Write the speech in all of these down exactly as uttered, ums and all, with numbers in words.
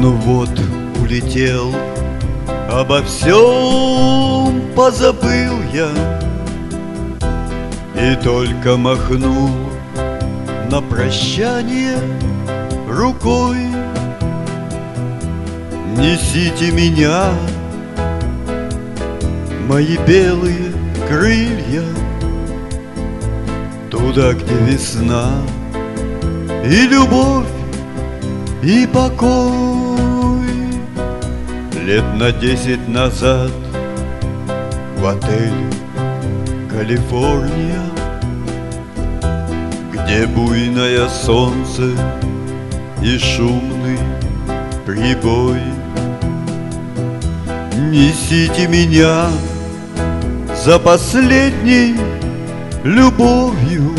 Ну вот улетел, обо всем позабыл я, и только махнул на прощание рукой. Несите меня, мои белые крылья, туда, где весна и любовь, и покой. Лет на десять назад в отеле «Калифорния», где буйное солнце и шумный прибой. Несите меня за последней любовью,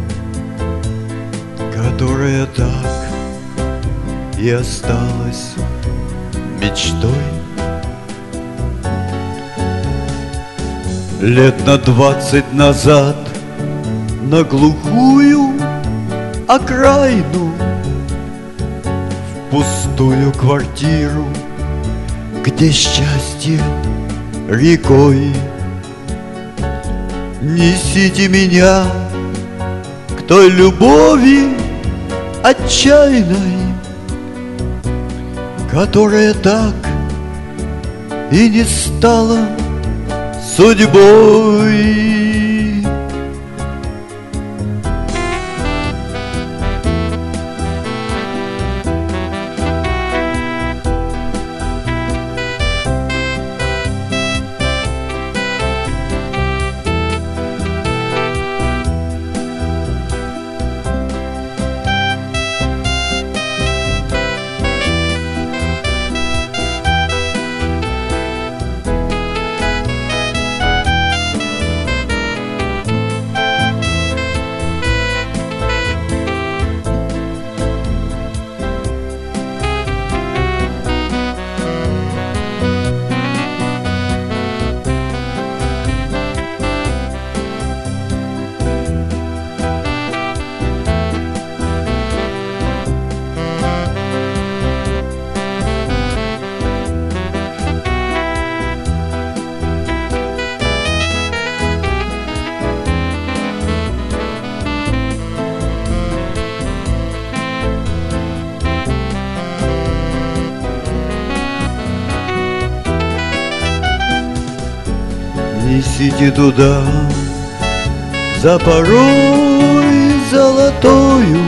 которая так и осталась мечтой. Лет на двадцать назад на глухую окраину, в пустую квартиру, где счастье рекой. Несите меня к той любови отчаянной, которая так и не стала судьбой. Несите туда, за порой золотою,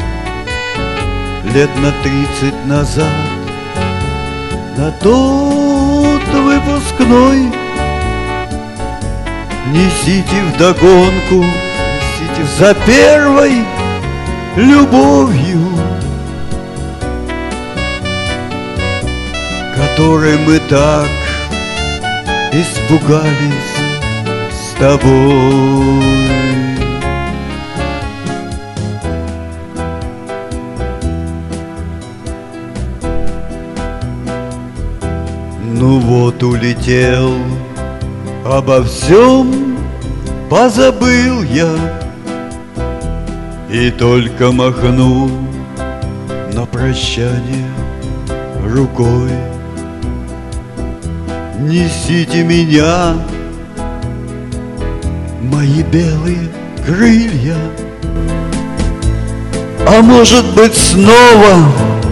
лет на тридцать назад, на тот выпускной. Несите вдогонку, несите за первой любовью, которой мы так испугались с тобой. Ну вот улетел, обо всем позабыл я, и только махнул на прощание рукой. Несите меня, мои белые крылья, а может быть снова